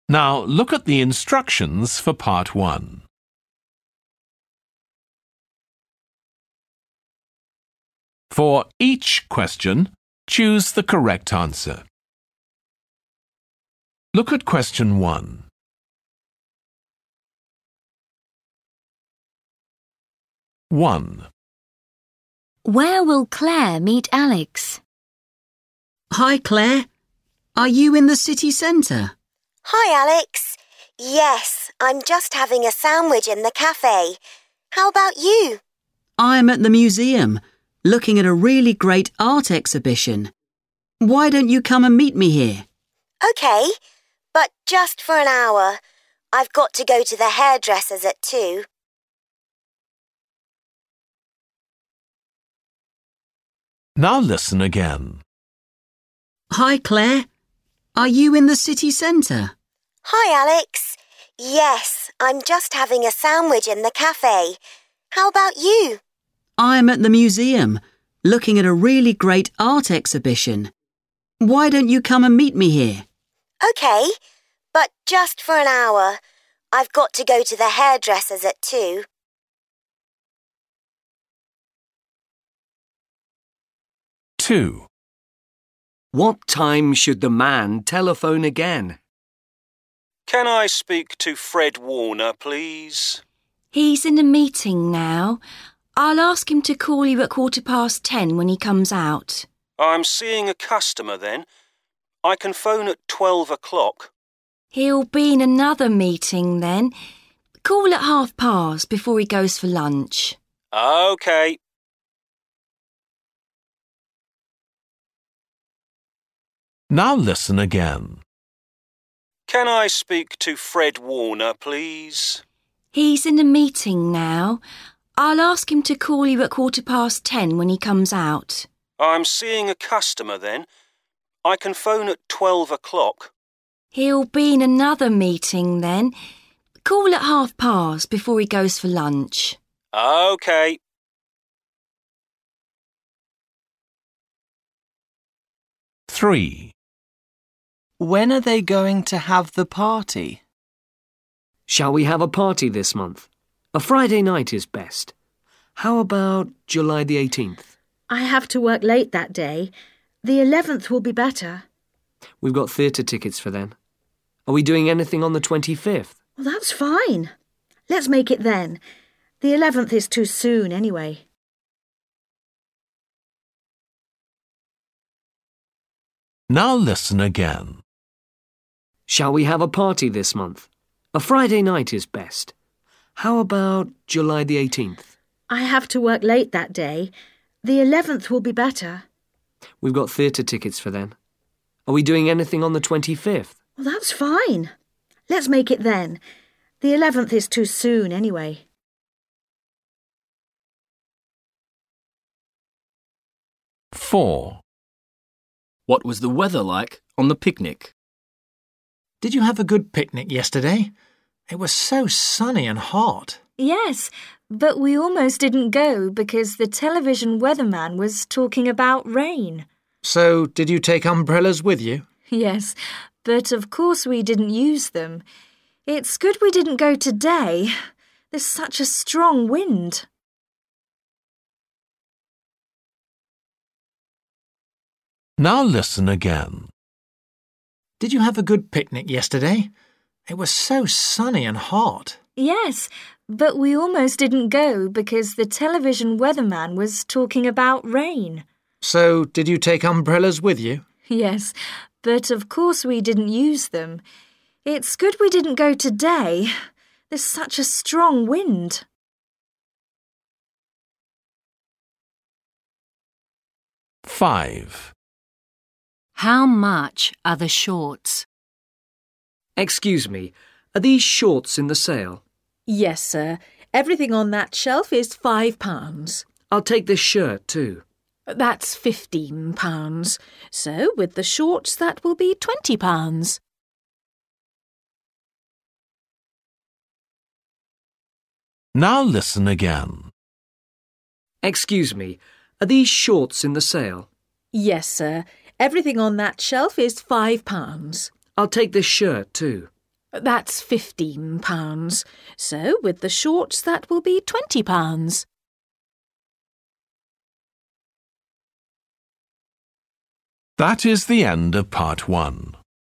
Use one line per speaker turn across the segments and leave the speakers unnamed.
Now look at the instructions for part 1. For each question, choose the correct answer. Look at question 1. 1.
Where will Claire meet Alex?
Hi, Claire. Are you in the city centre?
Hi, Alex. Yes, I'm just having a sandwich in the cafe. How about you?
I'm at the museum, looking at a really great art exhibition. Why don't you come and meet me here?
OK, but just for an hour. I've got to go to the hairdresser's at 2.
Now listen again.
Hi, Claire. Are you in the city centre?
Hi, Alex. Yes, I'm just having a sandwich in the cafe. How about you?
I'm at the museum, looking at a really great art exhibition. Why don't you come and meet me here?
OK, but just for an hour. I've got to go to the hairdresser's at 2.
Two.
What time should the man telephone again?
Can I speak to Fred Warner, please?
He's in a meeting now. I'll ask him to call you at 10:15 when he comes out.
I'm seeing a customer then. I can phone at 12 o'clock.
He'll be in another meeting then. Call at past before he goes for lunch.
OK.
Now listen again.
Can I speak to Fred Warner, please?
He's in a meeting now. I'll ask him to call you at 10:15 when he comes out.
I'm seeing a customer then. I can phone at 12 o'clock.
He'll be in another meeting then. Call at past before he goes for lunch.
OK.
Three.
When are they going to have the party?
Shall we have a party this month? A Friday night is best. How about July the 18th?
I have to work late that day. The 11th will be better.
We've got theatre tickets for then. Are we doing anything on the 25th?
Well, that's fine. Let's make it then. The 11th is too soon anyway.
Now listen again.
Shall we have a party this month? A Friday night is best. How about July the 18th?
I have to work late that day. The 11th will be better.
We've got theatre tickets for then. Are we doing anything on the 25th?
Well, that's fine. Let's make it then. The 11th is too soon anyway.
Four.
What was the weather like on the picnic?
Did you have a good picnic yesterday? It was so sunny and hot.
Yes, but we almost didn't go because the television weatherman was talking about rain.
So, did you take umbrellas with you?
Yes, but of course we didn't use them. It's good we didn't go today. There's such a strong wind.
Now listen again.
Did you have a good picnic yesterday? It was so sunny and hot.
Yes, but we almost didn't go because the television weatherman was talking about rain.
So, did you take umbrellas with you?
Yes, but of course we didn't use them. It's good we didn't go today. There's such a strong wind.
Five.
How much are the shorts?
Excuse me, are these shorts in the sale?
Yes, sir. Everything on that shelf is £5.
I'll take this shirt too.
That's £15. So, with the shorts, that will be £20.
Now listen again.
Excuse me, are these shorts in the sale?
Yes, sir. Everything on that shelf is £5.
I'll take this shirt too.
That's £15. So with the shorts that will be £20.
That is the end of part 1.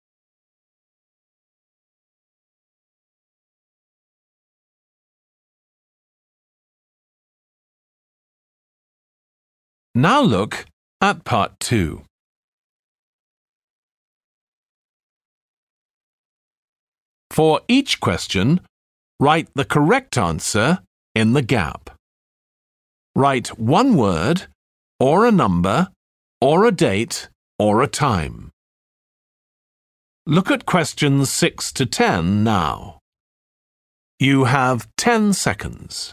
Now look at part 2. For each question, write the correct answer in the gap. Write one word, or a number, or a date, or a time. Look at questions 6 to 10 now. You have 10 seconds.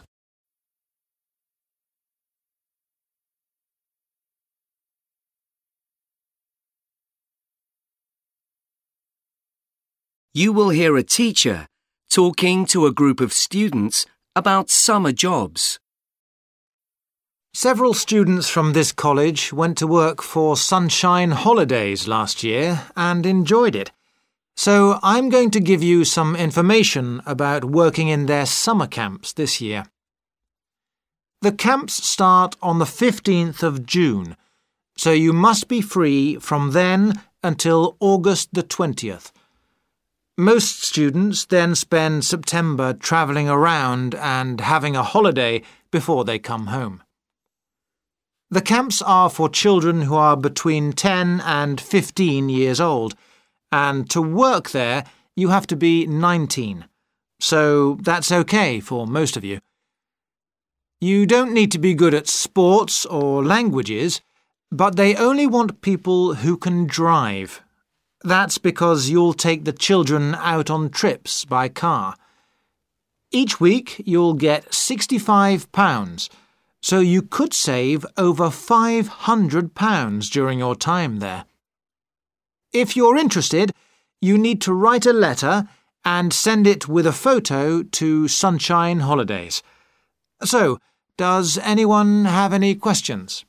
You will hear a teacher talking to a group of students about summer jobs.
Several students from this college went to work for Sunshine Holidays last year and enjoyed it. So I'm going to give you some information about working in their summer camps this year. The camps start on the 15th of June, so you must be free from then until August the 20th. Most students then spend September travelling around and having a holiday before they come home. The camps are for children who are between 10 and 15 years old, and to work there you have to be 19, so that's okay for most of you. You don't need to be good at sports or languages, but they only want people who can drive. That's because you'll take the children out on trips by car. Each week you'll get £65, so you could save over £500 during your time there. If you're interested, you need to write a letter and send it with a photo to Sunshine Holidays. So, does anyone have any questions?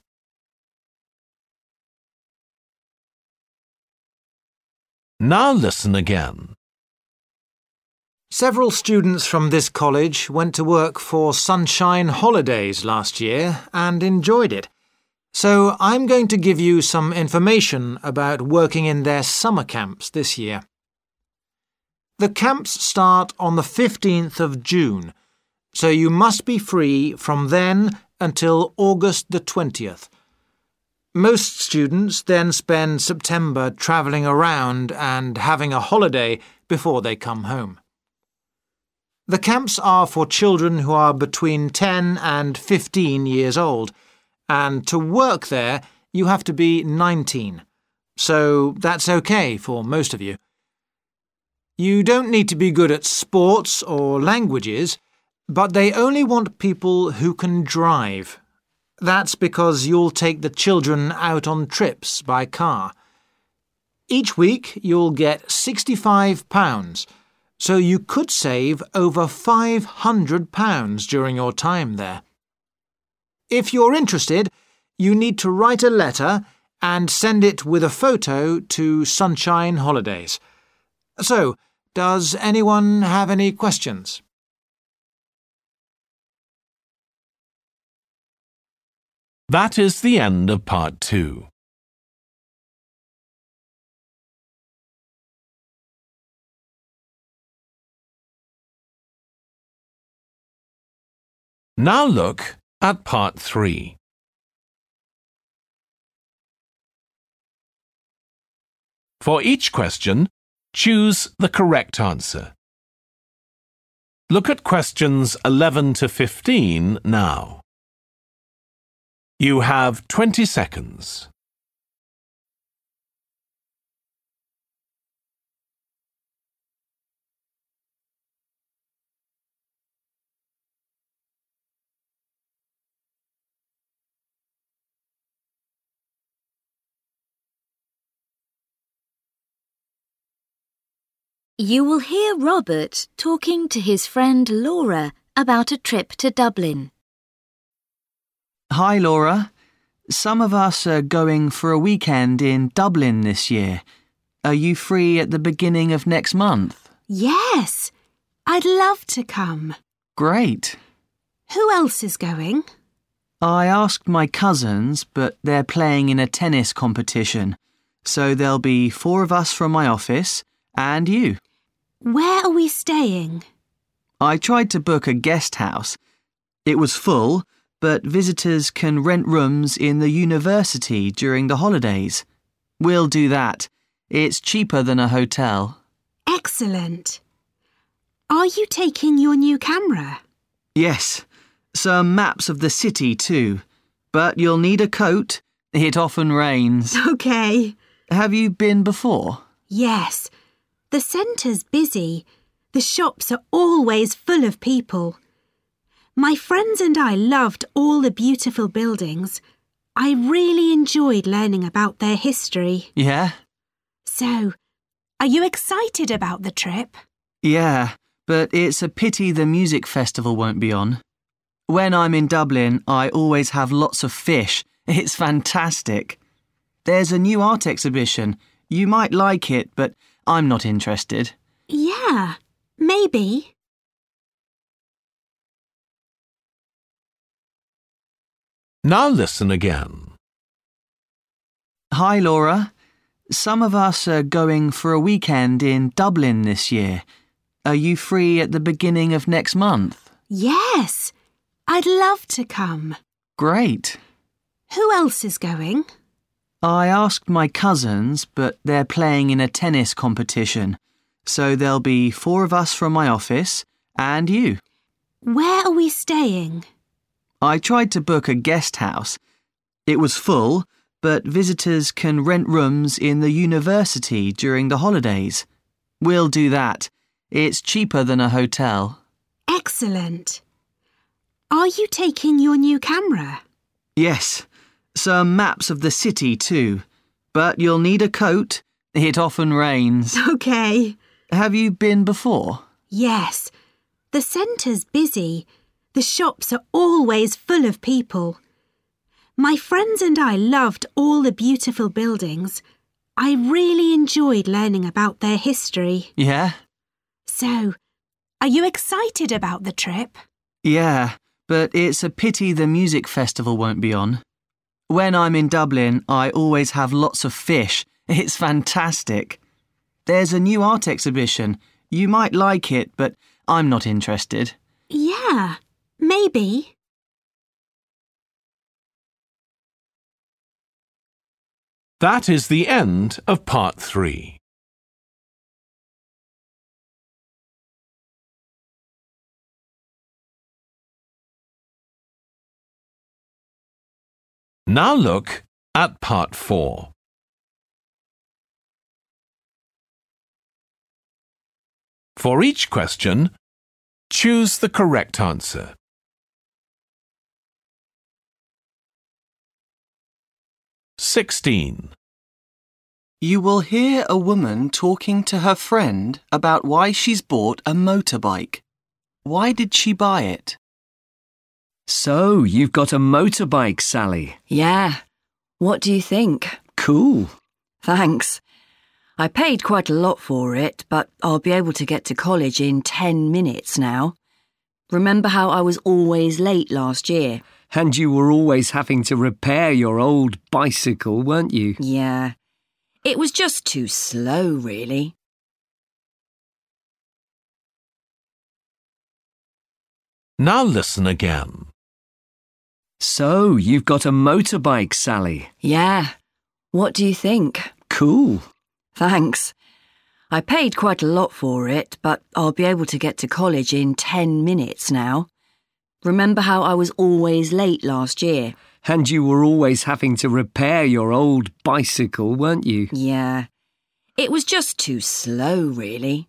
Now listen again.
Several students from this college went to work for Sunshine Holidays last year and enjoyed it. So I'm going to give you some information about working in their summer camps this year. The camps start on the 15th of June, so you must be free from then until August the 20th. Most students then spend September travelling around and having a holiday before they come home. The camps are for children who are between 10 and 15 years old, and to work there you have to be 19, so that's okay for most of you. You don't need to be good at sports or languages, but they only want people who can drive. That's because you'll take the children out on trips by car. Each week you'll get £65, so you could save over £500 during your time there. If you're interested, you need to write a letter and send it with a photo to Sunshine Holidays. So, does anyone have any questions?
That is the end of part 2. Now look at part 3. For each question, choose the correct answer. Look at questions 11 to 15 now. You have 20 seconds.
You will hear Robert talking to his friend Laura about a trip to Dublin.
Hi, Laura. Some of us are going for a weekend in Dublin this year. Are you free at the beginning of next month?
Yes, I'd love to come.
Great.
Who else is going?
I asked my cousins, but they're playing in a tennis competition. So there'll be 4 of us from my office and you.
Where are we staying?
I tried to book a guest house. It was full, but visitors can rent rooms in the university during the holidays. We'll do that. It's cheaper than a hotel.
Excellent. Are you taking your new camera?
Yes, some maps of the city too. But you'll need a coat. It often rains.
OK.
Have you been before?
Yes. The centre's busy. The shops are always full of people. My friends and I loved all the beautiful buildings. I really enjoyed learning about their history.
Yeah?
So, are you excited about the trip?
Yeah, but it's a pity the music festival won't be on. When I'm in Dublin, I always have lots of fish. It's fantastic. There's a new art exhibition. You might like it, but I'm not interested.
Yeah, maybe.
Now listen again.
Hi, Laura. Some of us are going for a weekend in Dublin this year. Are you free at the beginning of next month?
Yes, I'd love to come.
Great.
Who else is going?
I asked my cousins, but they're playing in a tennis competition. So there'll be 4 of us from my office and you.
Where are we staying?
I tried to book a guest house. It was full, but visitors can rent rooms in the university during the holidays. We'll do that. It's cheaper than a hotel.
Excellent. Are you taking your new camera?
Yes, some maps of the city too. But you'll need a coat. It often rains.
OK.
Have you been before?
Yes. The centre's busy. The shops are always full of people. My friends and I loved all the beautiful buildings. I really enjoyed learning about their history.
Yeah?
So, are you excited about the trip?
Yeah, but it's a pity the music festival won't be on. When I'm in Dublin, I always have lots of fish. It's fantastic. There's a new art exhibition. You might like it, but I'm not interested.
Yeah, maybe.
That is the end of part 3. Now look at part 4. For each question, choose the correct answer. (16)
You will hear a woman talking to her friend about why she's bought a motorbike. Why did she buy it?
So, you've got a motorbike, Sally.
Yeah. What do you think?
Cool.
Thanks. I paid quite a lot for it, but I'll be able to get to college in 10 minutes now. Remember how I was always late last year?
And you were always having to repair your old bicycle, weren't you?
Yeah. It was just too slow, really.
Now listen again.
So, you've got a motorbike, Sally.
Yeah. What do you think?
Cool.
Thanks. I paid quite a lot for it, but I'll be able to get to college in 10 minutes now. Remember how I was always late last year?
And you were always having to repair your old bicycle, weren't you?
Yeah. It was just too slow, really.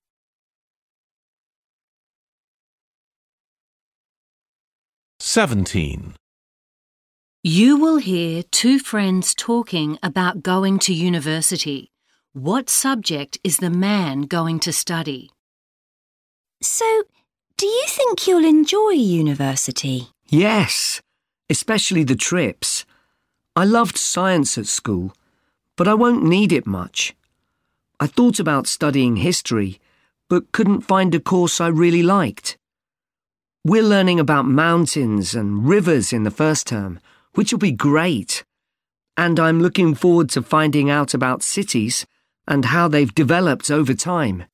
(17)
You will hear 2 friends talking about going to university. What subject is the man going to study?
So, do you think you'll enjoy university?
Yes, especially the trips. I loved science at school, but I won't need it much. I thought about studying history, but couldn't find a course I really liked. We're learning about mountains and rivers in the first term, which will be great. And I'm looking forward to finding out about cities and how they've developed over time.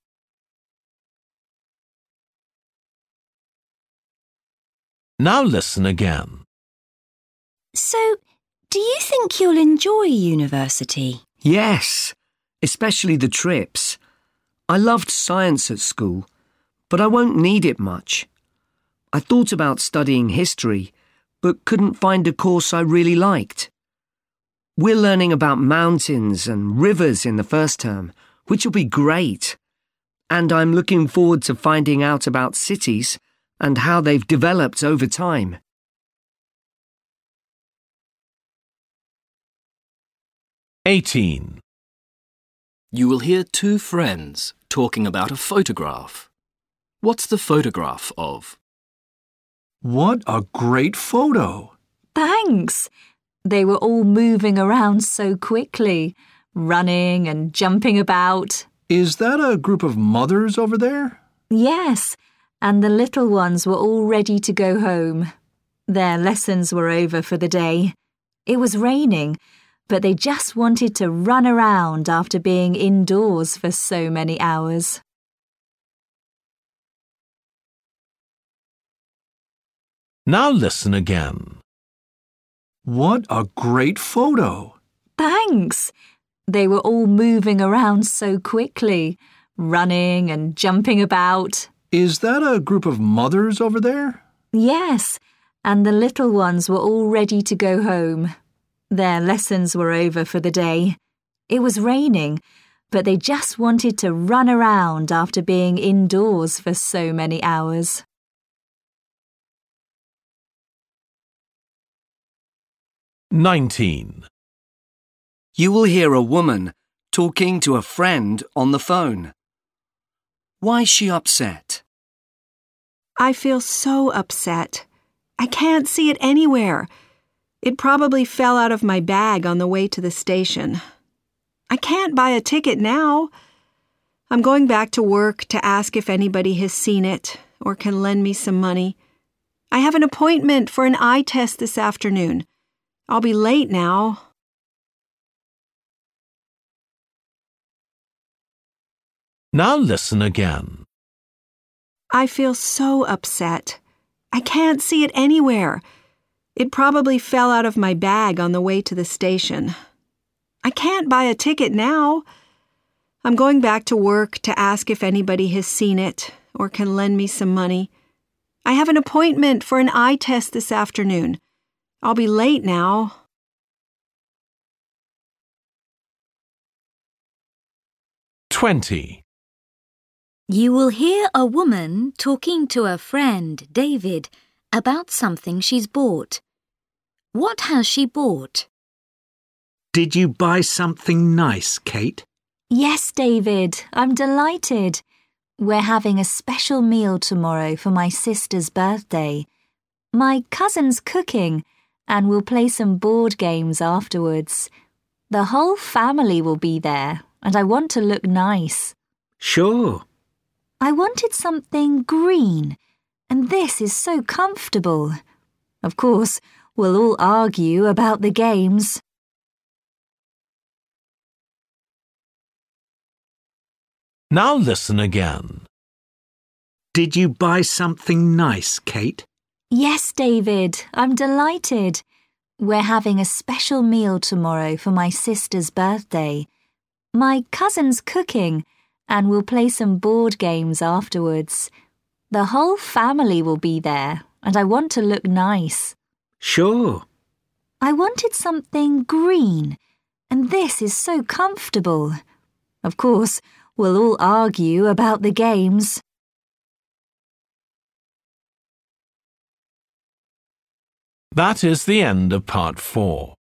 Now listen again.
So, do you think you'll enjoy university?
Yes, especially the trips. I loved science at school, but I won't need it much. I thought about studying history, but couldn't find a course I really liked. We're learning about mountains and rivers in the first term, which will be great. And I'm looking forward to finding out about cities and how they've developed over time.
"18.
You will hear two friends talking about a photograph. What's the photograph of?
What a great photo!
Thanks. They were all moving around so quickly, running and jumping about.
Is that a group of mothers over there?
Yes, and the little ones were all ready to go home. Their lessons were over for the day. It was raining, but they just wanted to run around after being indoors for so many hours.
Now listen again.
What a great photo!
Thanks. They were all moving around so quickly, running and jumping about.
Is that a group of mothers over there?
Yes, and the little ones were all ready to go home. Their lessons were over for the day. It was raining, but they just wanted to run around after being indoors for so many hours.
"19.
You will hear a woman talking to a friend on the phone. Why is she upset?
I feel so upset. I can't see it anywhere. It probably fell out of my bag on the way to the station. I can't buy a ticket now. I'm going back to work to ask if anybody has seen it or can lend me some money. I have an appointment for an eye test this afternoon. I'll be late now.
Now listen again.
I feel so upset. I can't see it anywhere. It probably fell out of my bag on the way to the station. I can't buy a ticket now. I'm going back to work to ask if anybody has seen it or can lend me some money. I have an appointment for an eye test this afternoon. I'll be late now.
"20.
You will hear a woman talking to a friend, David, about something she's bought. What has she bought?
Did you buy something nice, Kate?
Yes, David, I'm delighted. We're having a special meal tomorrow for my sister's birthday. My cousin's cooking, and we'll play some board games afterwards. The whole family will be there, and I want to look nice.
Sure.
I wanted something green, and this is so comfortable. Of course, we'll all argue about the games.
Now listen again.
Did you buy something nice, Kate?
Yes, David, I'm delighted. We're having a special meal tomorrow for my sister's birthday. My cousin's cooking, and we'll play some board games afterwards. The whole family will be there, and I want to look nice.
Sure.
I wanted something green, and this is so comfortable. Of course, we'll all argue about the games.
That is the end of part 4.